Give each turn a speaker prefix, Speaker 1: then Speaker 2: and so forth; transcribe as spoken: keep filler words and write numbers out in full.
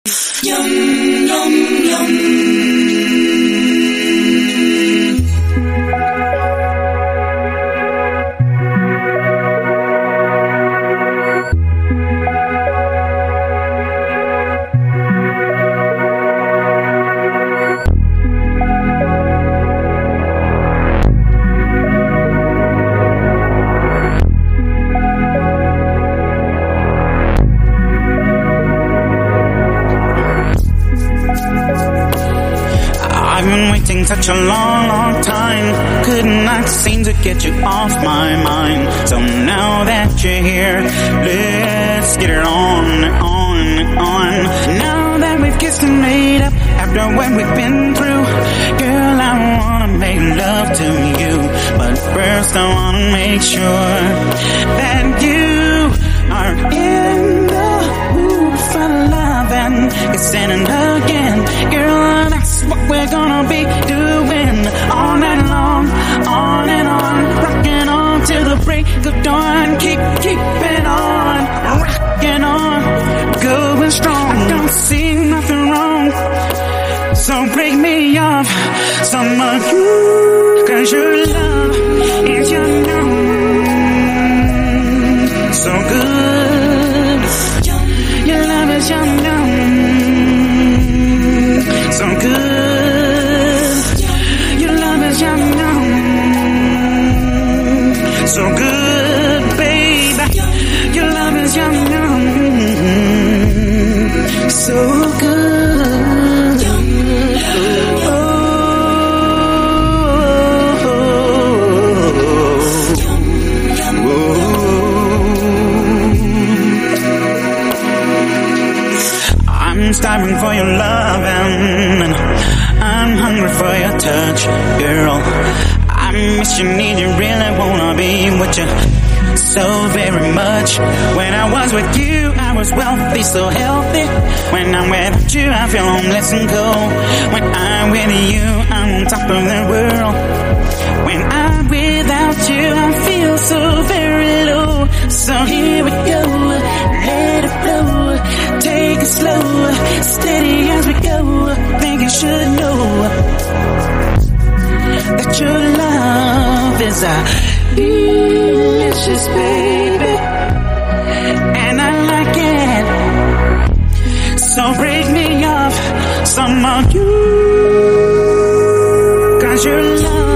Speaker 1: Yum, yum, yum.
Speaker 2: I've been waiting such a long, long time. Could not seem to get you off my mind. So now that you're here, let's get it on, on, on. Now that we've kissed and made up, after what we've been through, girl, I wanna make love to you. But first I wanna make sure that you are in the mood for love and kissing and hugging. Girl, that's what we're gonna be doing all night long, on and on, rocking on till the break of dawn. Keep, keep it on, rocking on, going strong. I don't see nothing wrong, so break me off some of you, 'cause your love is your numb, so good. Your love is your numb, so good. Your love is your numb, so good, baby. Your love is your numb, so good. I'm starving for your love and I'm hungry for your touch, girl. I miss you, need you, really wanna be with you so very much. When I was with you, I was wealthy, so healthy. When I'm with you, I feel homeless and cold. When I'm with you, I'm on top of the world. When I'm without you, I feel so very low. So here we go, let it flow. Take it slow, steady as we go. Think you should know that your love is a delicious, baby, and I like it. So break me off some of you, 'cause your love